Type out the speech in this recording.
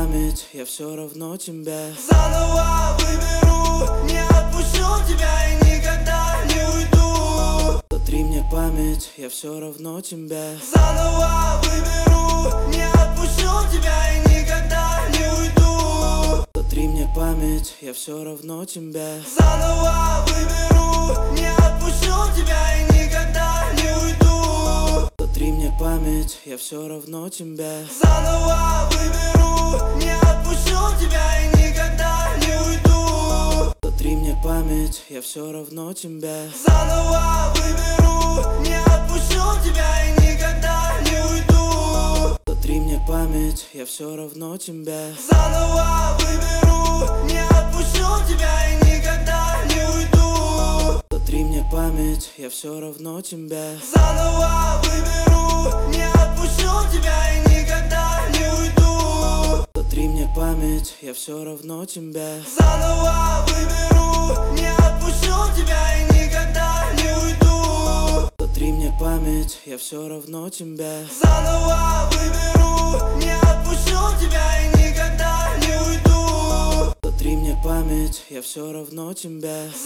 память, я все равно тебя заново выберу, не отпущу тебя и никогда не уйду. Сотри мне память, я все равно тебя Заново выберу, не отпущу тебя и никогда не уйду. Сотри мне память, я все равно тебя Заново выберу, не отпущу тебя и никогда не уйду. Сотри мне память, я все равно тебя Заново выберу, не отпущу тебя и никогда не уйду. Сотри мне память, я все равно тебя Заново выберу, не отпущу тебя и никогда не уйду. Сотри мне память, я все равно тебя Заново выберу, не отпущу тебя и никогда не уйду. Сотри мне память, я все равно тебя Заново выберу, не отпущу тебя и никогда не уйду. Сотри мне память, я все равно тебя Заново выберу, не отпущу тебя и никогда не уйду. Сотри мне память, я все равно тебя Заново выберу, не отпущу тебя и никогда не уйду. Сотри мне память, я все равно тебя